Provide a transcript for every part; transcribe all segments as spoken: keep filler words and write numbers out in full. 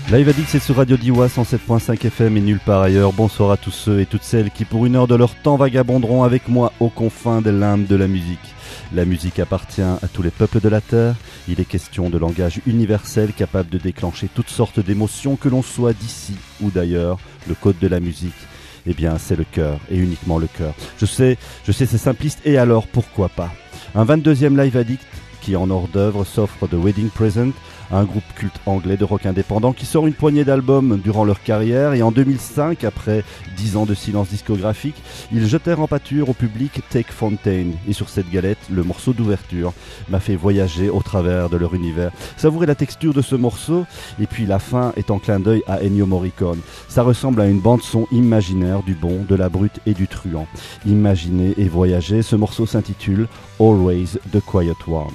Live Addict, c'est sur Radio Diois cent sept point cinq F M et nulle part ailleurs. Bonsoir à tous ceux et toutes celles qui pour une heure de leur temps vagabonderont avec moi aux confins des limbes de la musique. La musique appartient à tous les peuples de la Terre. Il est question de langage universel capable de déclencher toutes sortes d'émotions, que l'on soit d'ici ou d'ailleurs. Le code de la musique, eh bien c'est le cœur et uniquement le cœur. Je sais, je sais c'est simpliste et alors pourquoi pas. Un vingt-deuxième Live Addict qui en hors d'œuvre s'offre The Wedding Present, un groupe culte anglais de rock indépendant qui sort une poignée d'albums durant leur carrière, et en deux mille cinq, après dix ans de silence discographique, ils jetèrent en pâture au public Take Fontaine, et sur cette galette, le morceau d'ouverture m'a fait voyager au travers de leur univers. Savourez la texture de ce morceau, et puis la fin est en clin d'œil à Ennio Morricone. Ça ressemble à une bande-son imaginaire du bon, de la brute et du truand. Imaginez et voyagez, ce morceau s'intitule Always the Quiet One.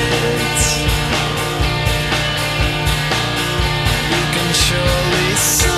Surely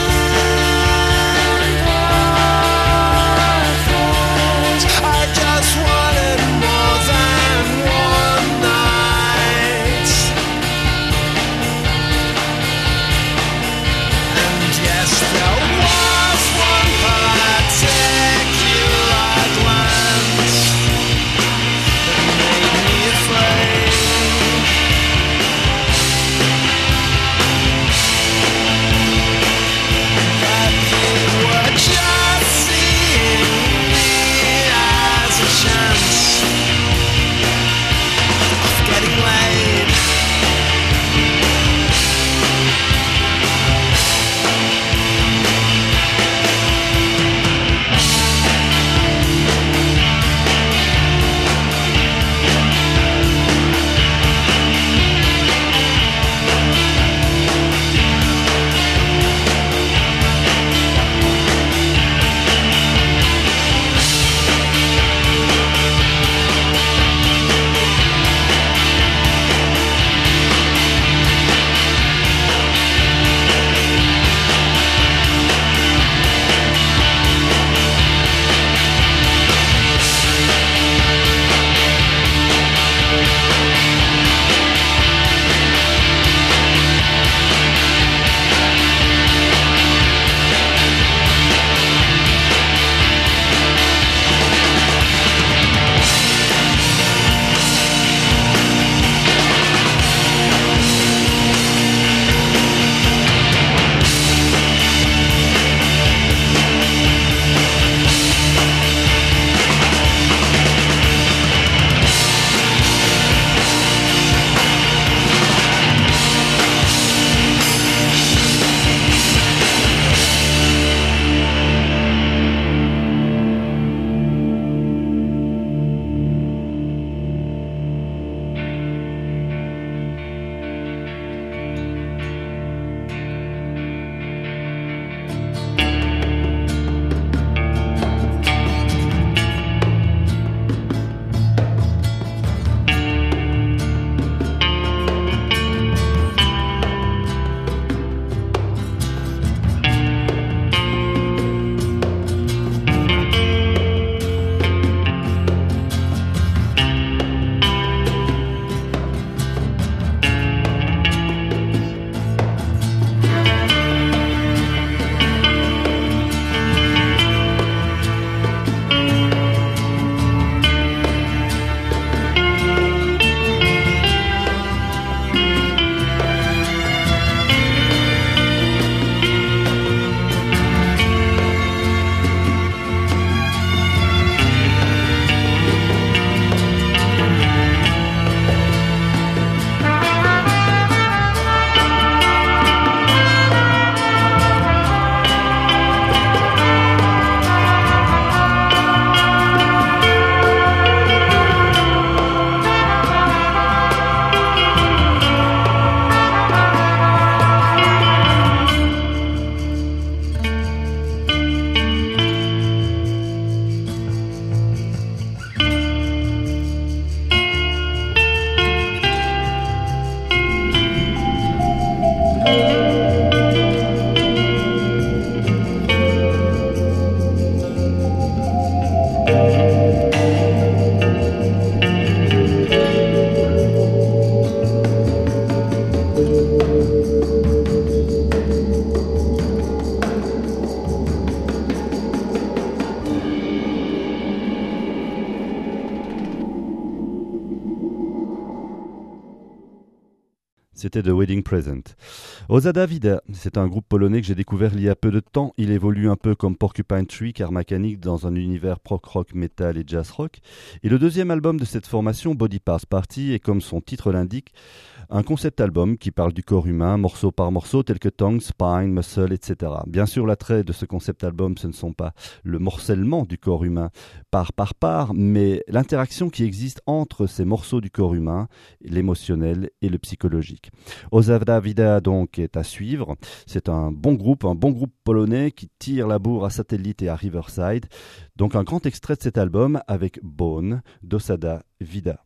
c'était The Wedding Present. Ozada Vida, c'est un groupe polonais que j'ai découvert il y a peu de temps. Il évolue un peu comme Porcupine Tree, car mécanique dans un univers prog rock, metal et jazz rock. Et le deuxième album de cette formation, Body Parts Party, est comme son titre l'indique, un concept album qui parle du corps humain, morceau par morceau, tel que tongue, spine, muscle, et cetera. Bien sûr, l'attrait de ce concept album, ce ne sont pas le morcellement du corps humain part par part, mais l'interaction qui existe entre ces morceaux du corps humain, l'émotionnel et le psychologique. Ozada Vida donc est à suivre. C'est un bon groupe, un bon groupe polonais qui tire la bourre à Satellite et à Riverside. Donc un grand extrait de cet album avec Bone d'Ozada Vida.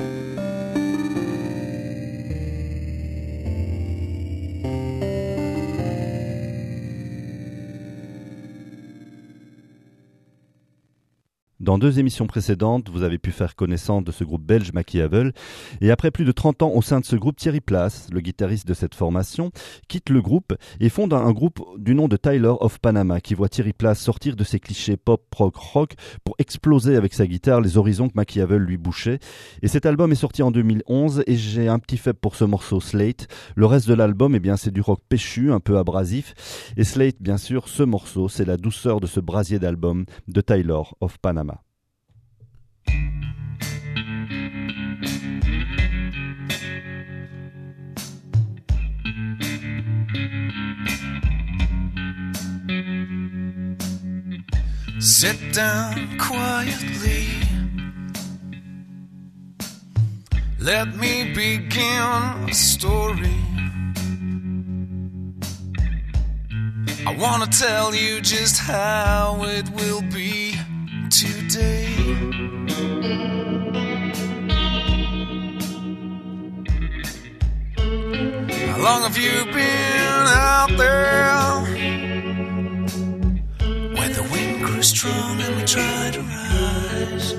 Dans deux émissions précédentes, vous avez pu faire connaissance de ce groupe belge Machiavel. Et après plus de trente ans au sein de ce groupe, Thierry Place, le guitariste de cette formation, quitte le groupe et fonde un groupe du nom de Tyler of Panama qui voit Thierry Place sortir de ses clichés pop, rock, rock pour exploser avec sa guitare les horizons que Machiavel lui bouchait. Et cet album est sorti en deux mille onze et j'ai un petit faible pour ce morceau Slate. Le reste de l'album, eh bien, c'est du rock péchu, un peu abrasif. Et Slate, bien sûr, ce morceau, c'est la douceur de ce brasier d'album de Tyler of Panama. Sit down quietly. Let me begin a story. I wanna tell you just how it will be today. How long have you been out there? When the wind grew strong and we tried to rise.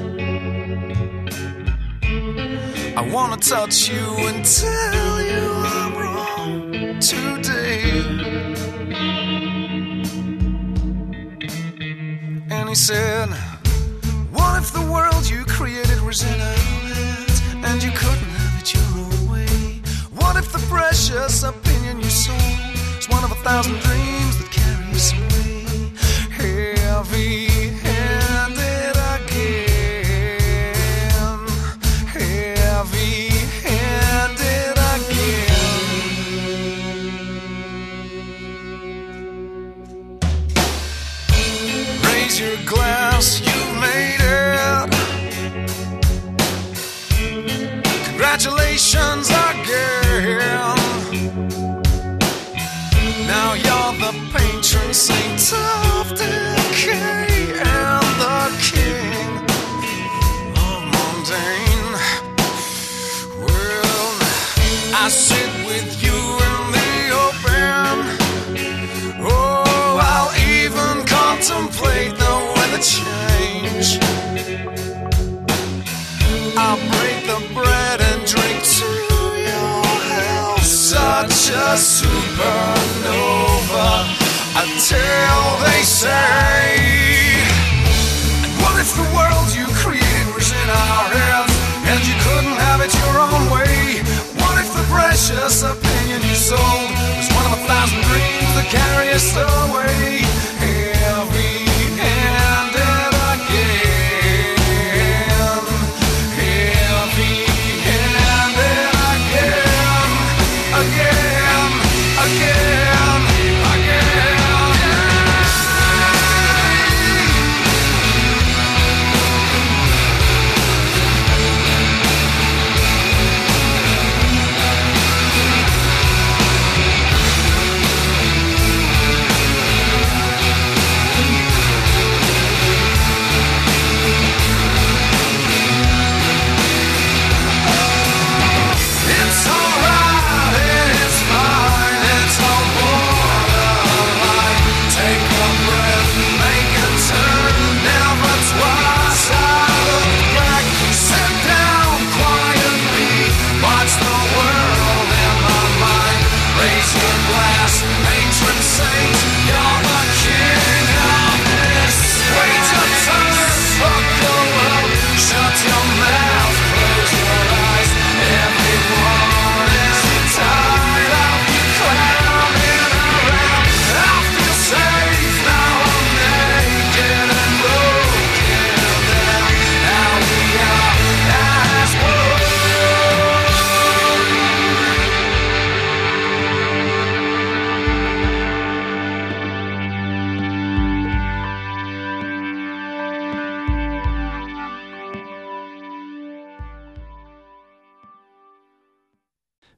I wanna touch you and tell you I'm wrong today. And he said, what if the world you created was in our hands and you couldn't have it your own way? What if the precious opinion you sold is one of a thousand dreams that carry us away? Heavy-handed again, heavy-handed again. Raise your glass, you've made it. Congratulations again. Now you're the patron saint of decay and the king of mundane. Well, I sit with you in the open. Oh, I'll even contemplate the weather change. I'll break the bread and drink to your health. Such a supernova, a tale they say. And what if the world you created was in our hands and you couldn't have it your own way? What if the precious opinion you sold was one of a thousand dreams that carry us away? Heavy-handed again, heavy-handed again, again, again, again.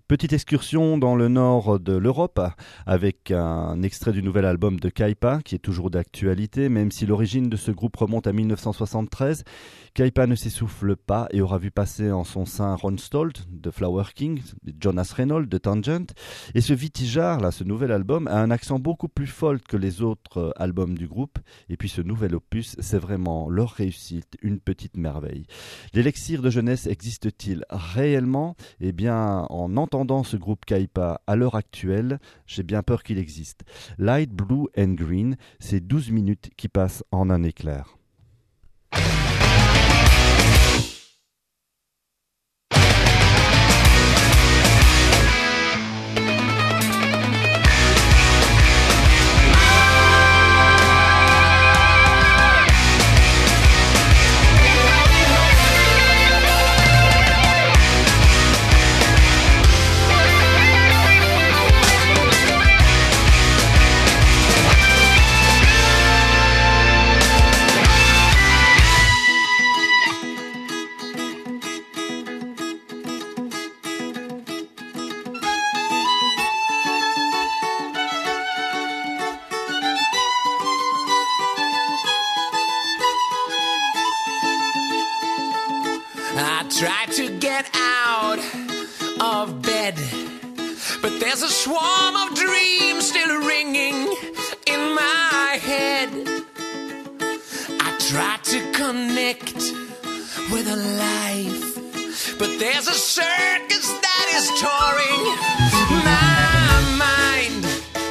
Petite excursion dans le nord de l'Europe avec un extrait du nouvel album de Kaipa qui est toujours d'actualité même si l'origine de ce groupe remonte à dix-neuf cent soixante-treize. Kaipa ne s'essouffle pas et aura vu passer en son sein Ron Stolt de Flower King, Jonas Reynolds de Tangent et ce Vitijar, là, ce nouvel album a un accent beaucoup plus folk que les autres albums du groupe et puis ce nouvel opus c'est vraiment leur réussite, une petite merveille. L'élixir de jeunesse existe-t-il réellement? Eh bien en entendant ce groupe Kaipa à l'heure actuelle, j'ai bien peur qu'il existe. Light Blue and Green, c'est douze minutes qui passent en un éclair. Try to get out of bed, but there's a swarm of dreams still ringing in my head. I try to connect with a life, but there's a circus that is touring my mind.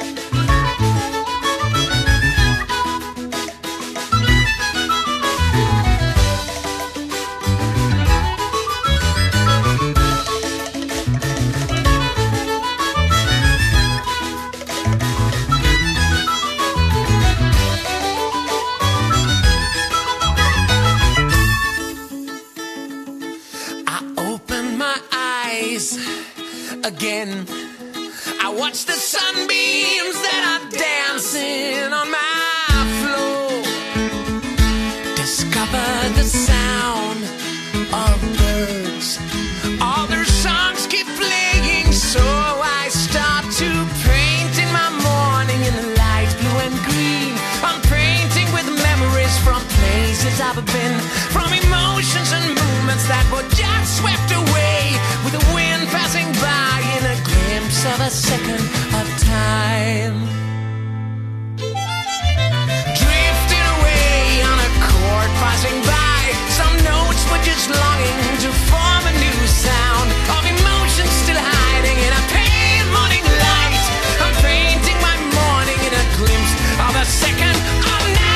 Again, I watch the sunbeams that are dancing on my floor. Discover the sound of birds. All their songs keep playing, so I start to paint in my morning in the light blue and green. I'm painting with memories from places I've been, from emotions and movements that were just swept away with the wind passing by in a glimpse of a second of time. Drifting away on a chord passing by, some notes were just longing to form a new sound of emotions still hiding in a pale morning light. I'm painting my morning in a glimpse of a second of now.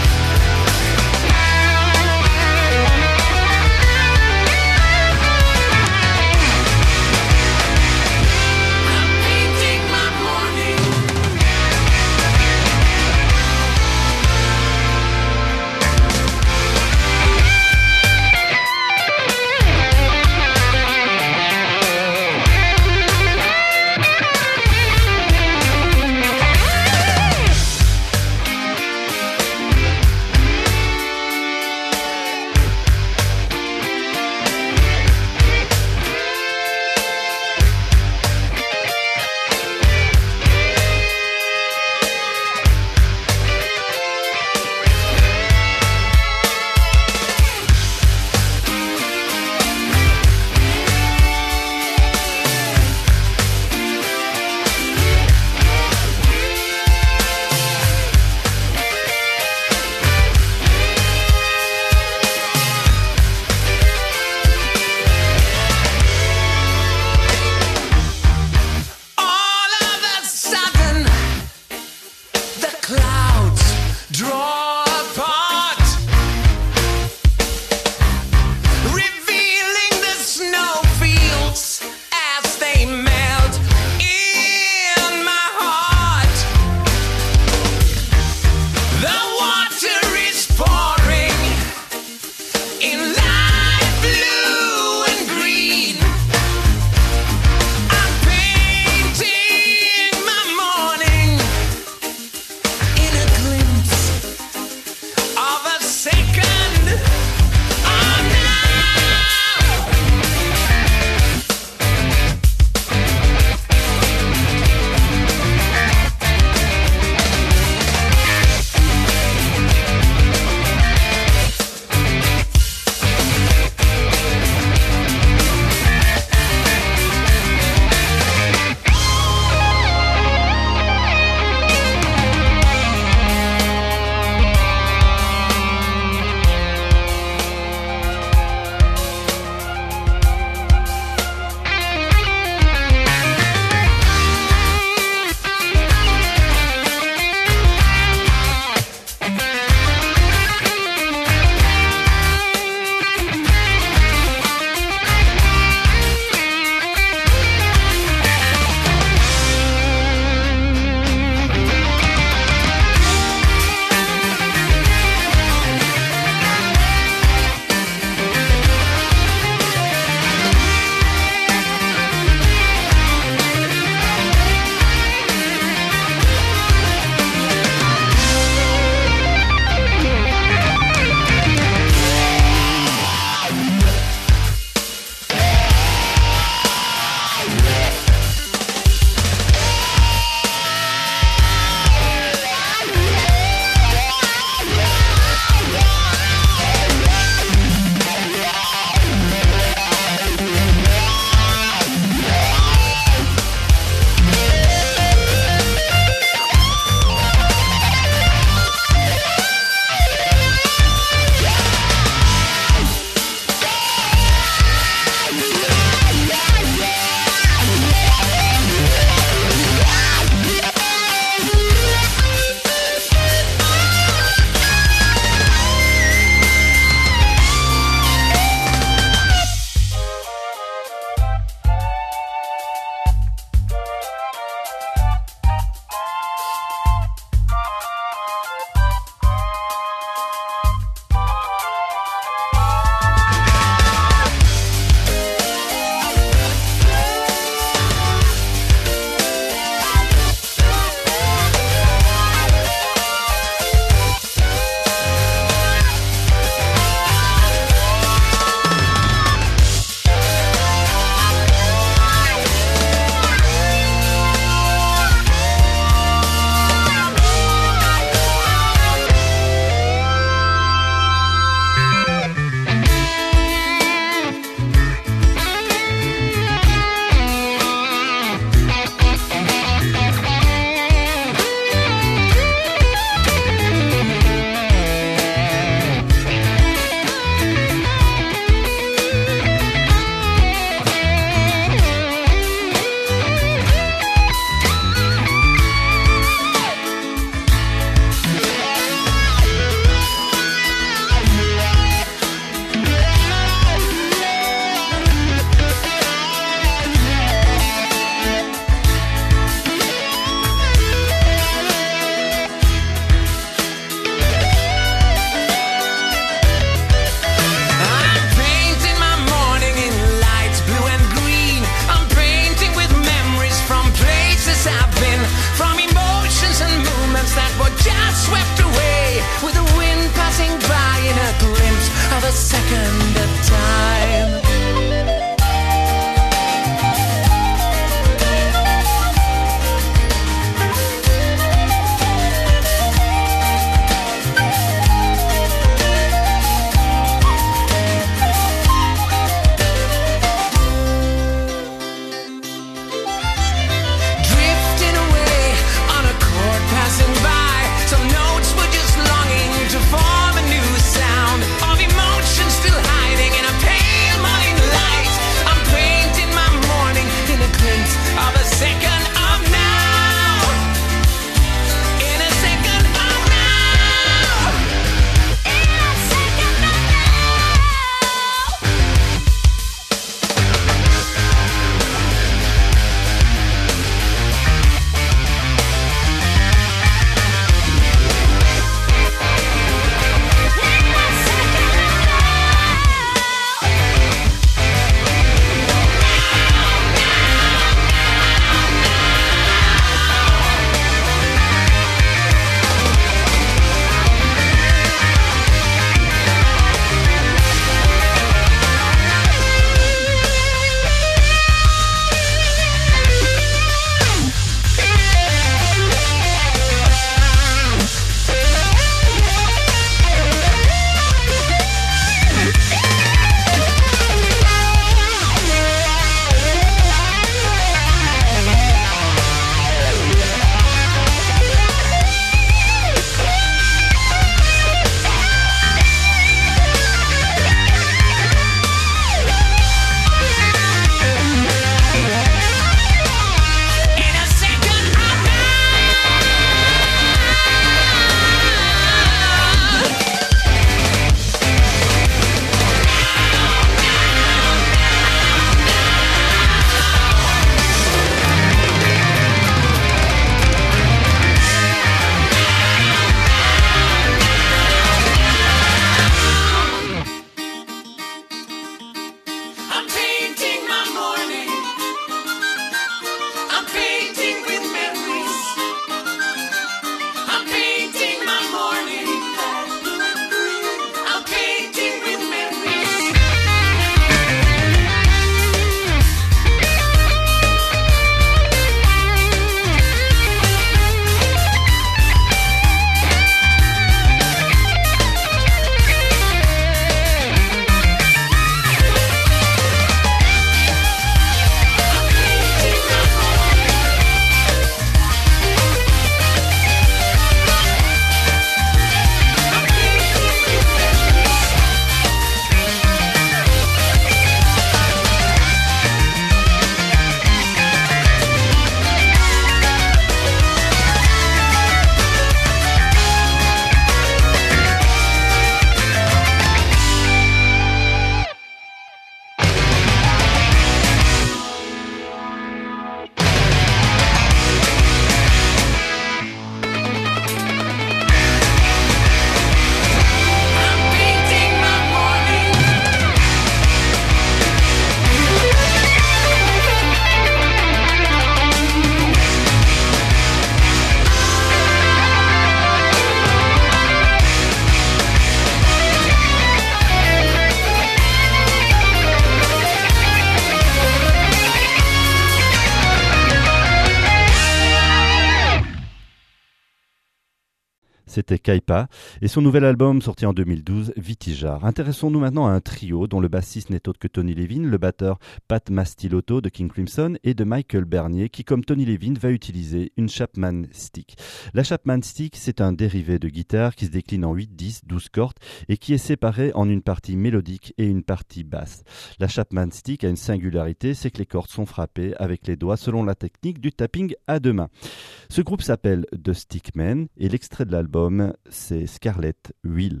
c'était Kaipa, et son nouvel album sorti en deux mille douze, Vitijar. Intéressons-nous maintenant à un trio dont le bassiste n'est autre que Tony Levin, le batteur Pat Mastilotto de King Crimson et de Michael Bernier qui, comme Tony Levin, va utiliser une Chapman Stick. La Chapman Stick, c'est un dérivé de guitare qui se décline en huit, dix, douze cordes et qui est séparé en une partie mélodique et une partie basse. La Chapman Stick a une singularité, c'est que les cordes sont frappées avec les doigts selon la technique du tapping à deux mains. Ce groupe s'appelle The Stickmen et l'extrait de l'album, c'est Scarlet Wheel.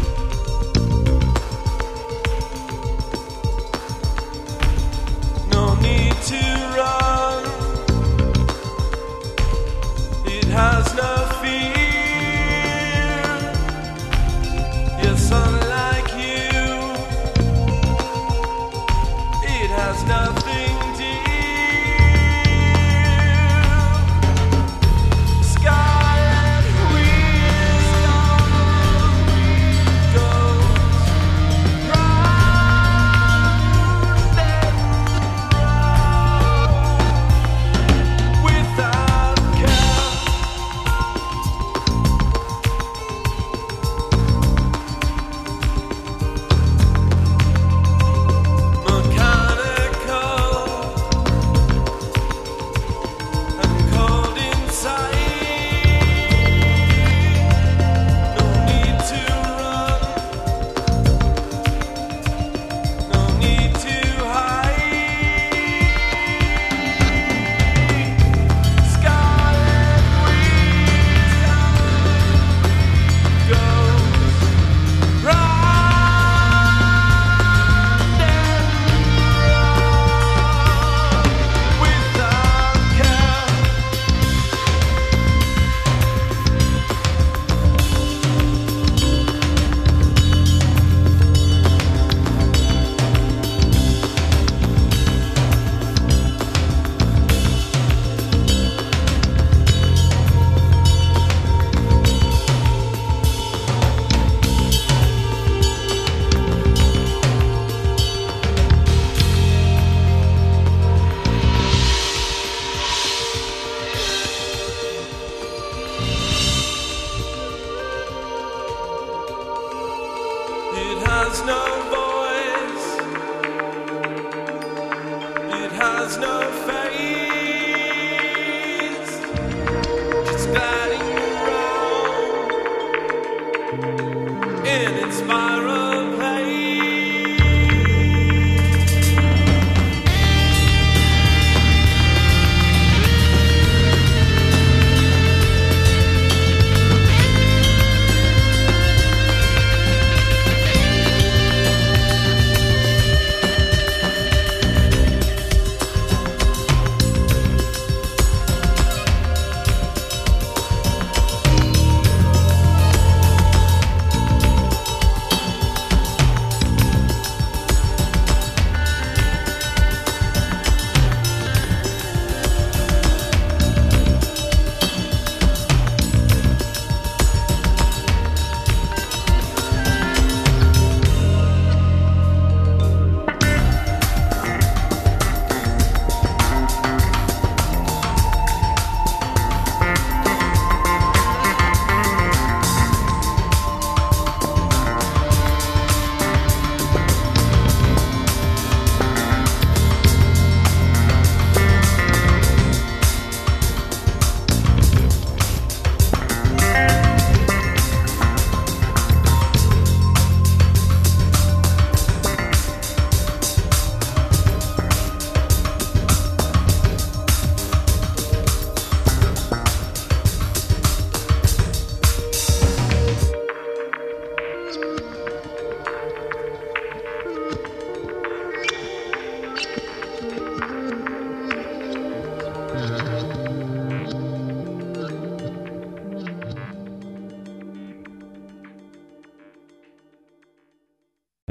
No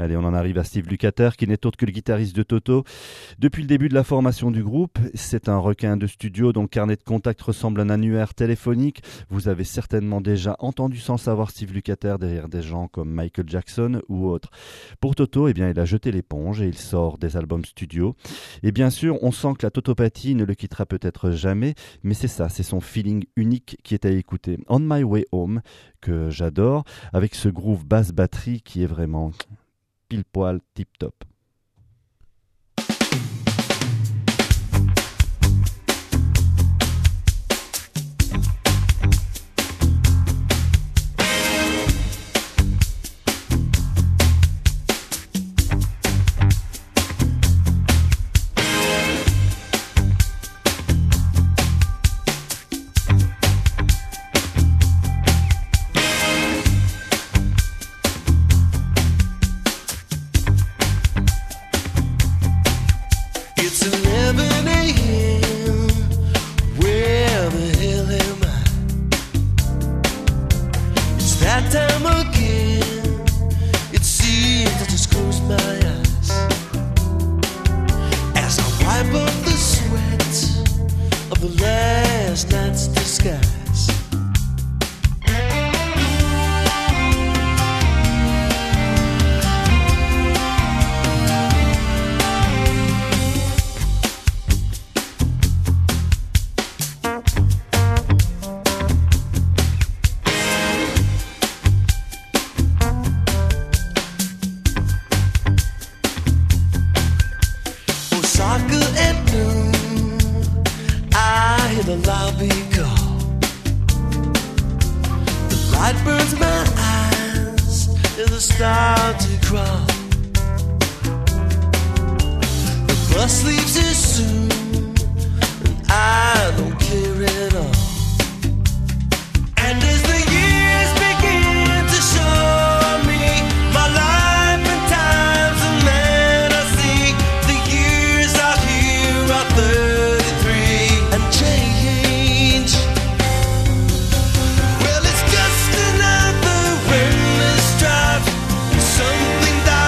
Allez, on en arrive à Steve Lukather, qui n'est autre que le guitariste de Toto. Depuis le début de la formation du groupe, c'est un requin de studio dont le carnet de contact ressemble à un annuaire téléphonique. Vous avez certainement déjà entendu sans savoir Steve Lukather derrière des gens comme Michael Jackson ou autres. Pour Toto, eh bien, il a jeté l'éponge et il sort des albums studio. Et bien sûr, on sent que la totopathie ne le quittera peut-être jamais, mais c'est ça, c'est son feeling unique qui est à écouter. On My Way Home, que j'adore, avec ce groove basse batterie qui est vraiment pile poil tip top. Well, it's just another endless drive, something that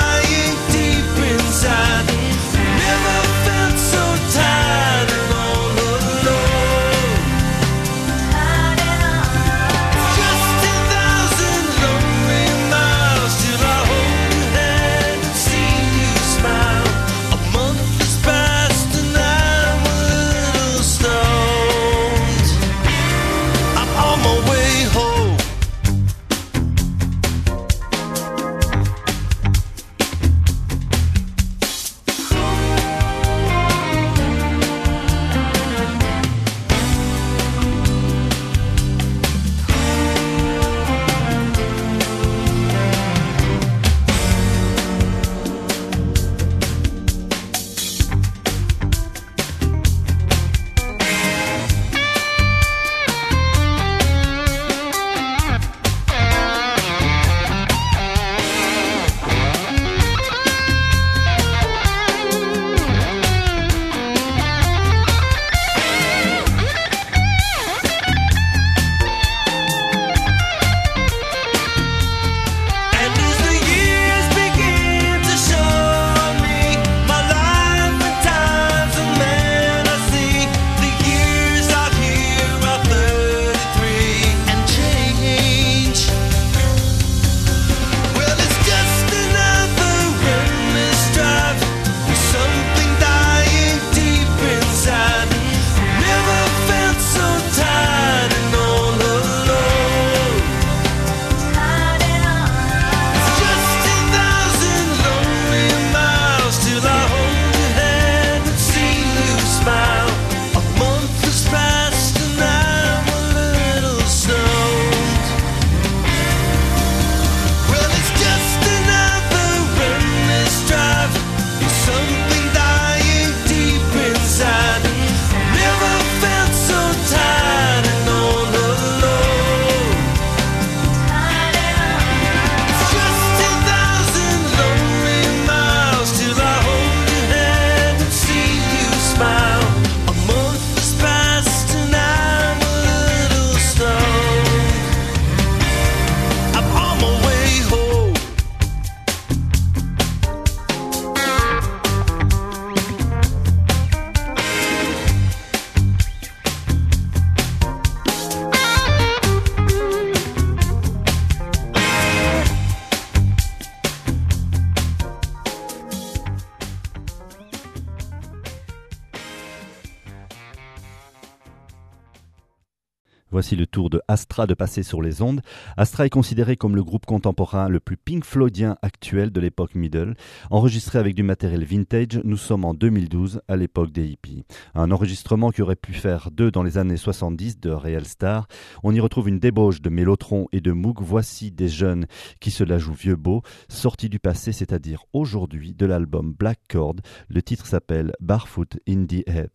Voici le tour de Astra de passer sur les ondes. Astra est considéré comme le groupe contemporain le plus Pink Floydien actuel de l'époque middle. Enregistré avec du matériel vintage, nous sommes en deux mille douze, à l'époque des hippies. Un enregistrement qui aurait pu faire d'eux dans les années soixante-dix de Real Star. On y retrouve une débauche de Mellotron et de Moog. Voici des jeunes qui se la jouent vieux beau, sortis du passé, c'est-à-dire aujourd'hui, de l'album Black Chord. Le titre s'appelle Barefoot in the Head.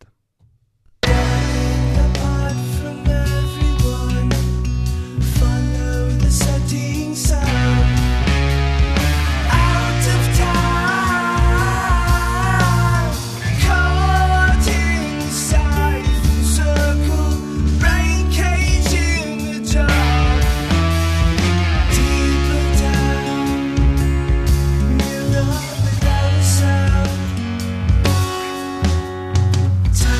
Time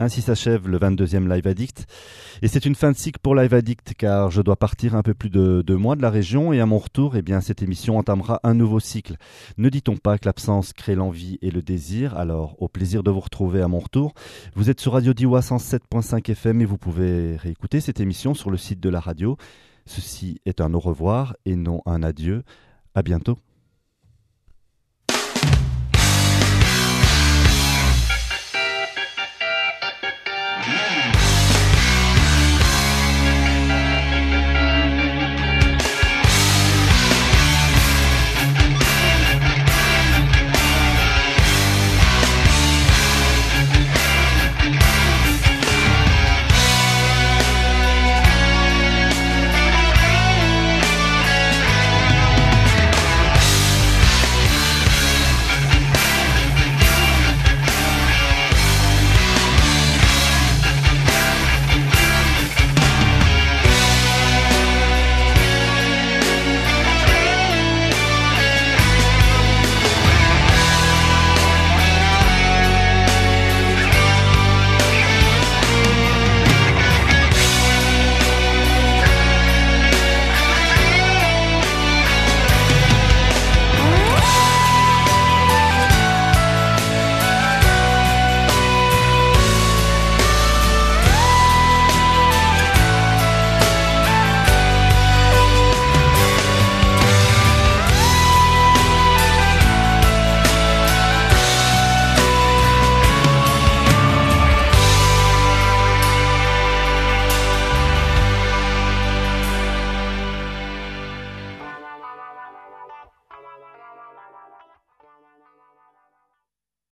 Ainsi s'achève le vingt-deuxième Live Addict. Et c'est une fin de cycle pour Live Addict car je dois partir un peu plus de deux mois de la région et à mon retour, eh bien, cette émission entamera un nouveau cycle. Ne dit-on pas que l'absence crée l'envie et le désir? Alors, au plaisir de vous retrouver à mon retour. Vous êtes sur Radio Diois cent sept virgule cinq F M et vous pouvez réécouter cette émission sur le site de la radio. Ceci est un au revoir et non un adieu. À bientôt.